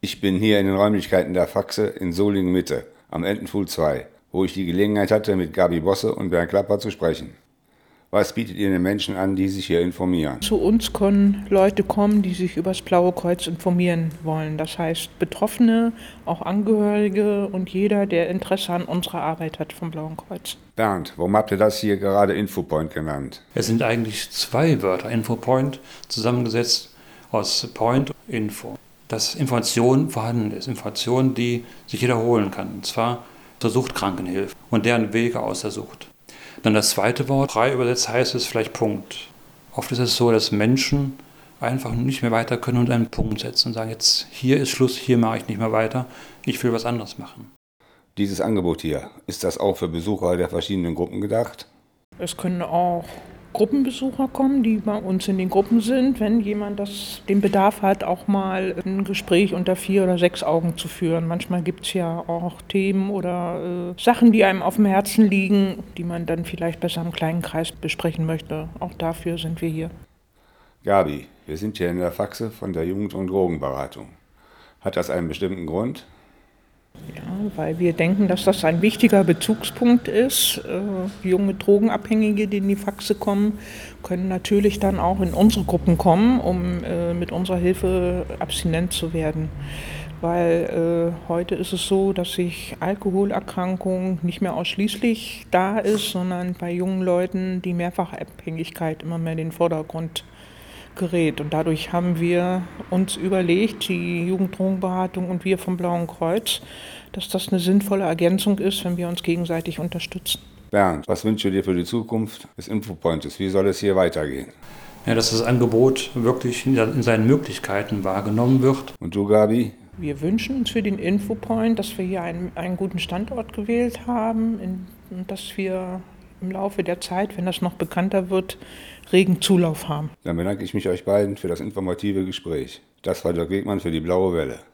Ich bin hier in den Räumlichkeiten der Faxe in Solingen-Mitte, am Entenpfuhl 2, wo ich die Gelegenheit hatte, mit Gabi Bosse und Bernd Klapper zu sprechen. Was bietet ihr den Menschen an, die sich hier informieren? Zu uns können Leute kommen, die sich über das Blaue Kreuz informieren wollen. Das heißt Betroffene, auch Angehörige und jeder, der Interesse an unserer Arbeit hat vom Blauen Kreuz. Bernd, warum habt ihr das hier gerade Infopoint genannt? Es sind eigentlich zwei Wörter, Infopoint, zusammengesetzt aus Point und Info. Dass Information vorhanden ist, Information, die sich jeder holen kann, und zwar zur Suchtkrankenhilfe und deren Wege aus der Sucht. Dann das zweite Wort, frei übersetzt heißt es vielleicht Punkt. Oft ist es so, dass Menschen einfach nicht mehr weiter können und einen Punkt setzen und sagen, jetzt hier ist Schluss, hier mache ich nicht mehr weiter, ich will was anderes machen. Dieses Angebot hier, ist das auch für Besucher der verschiedenen Gruppen gedacht? Es können auch Gruppenbesucher kommen, die bei uns in den Gruppen sind, wenn jemand den Bedarf hat, auch mal ein Gespräch unter 4 oder 6 Augen zu führen. Manchmal gibt es ja auch Themen oder Sachen, die einem auf dem Herzen liegen, die man dann vielleicht besser im kleinen Kreis besprechen möchte. Auch dafür sind wir hier. Gabi, wir sind hier in der Faxe von der Jugend- und Drogenberatung. Hat das einen bestimmten Grund? Ja, weil wir denken, dass das ein wichtiger Bezugspunkt ist. Junge Drogenabhängige, die in die Faxe kommen, können natürlich dann auch in unsere Gruppen kommen, um mit unserer Hilfe abstinent zu werden. Weil heute ist es so, dass sich Alkoholerkrankung nicht mehr ausschließlich da ist, sondern bei jungen Leuten die Mehrfachabhängigkeit immer mehr in den Vordergrund gerät. Und dadurch haben wir uns überlegt, die Jugenddrogenberatung und wir vom Blauen Kreuz, dass das eine sinnvolle Ergänzung ist, wenn wir uns gegenseitig unterstützen. Bernd, was wünschst du dir für die Zukunft des Infopointes? Wie soll es hier weitergehen? Ja, dass das Angebot wirklich in seinen Möglichkeiten wahrgenommen wird. Und du, Gabi? Wir wünschen uns für den Infopoint, dass wir hier einen guten Standort gewählt haben und dass wir im Laufe der Zeit, wenn das noch bekannter wird, regen Zulauf haben. Dann bedanke ich mich euch beiden für das informative Gespräch. Das war Dirk Wegmann für die Blaue Welle.